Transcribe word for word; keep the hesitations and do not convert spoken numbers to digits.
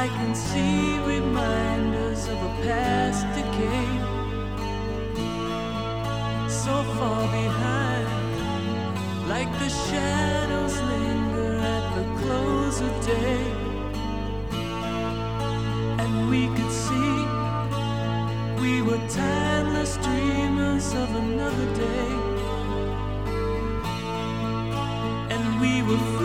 I can see reminders of a past decade, so far behind, like the shadows linger at the close of day. And we could see we were timeless dreamers of another day, and we were free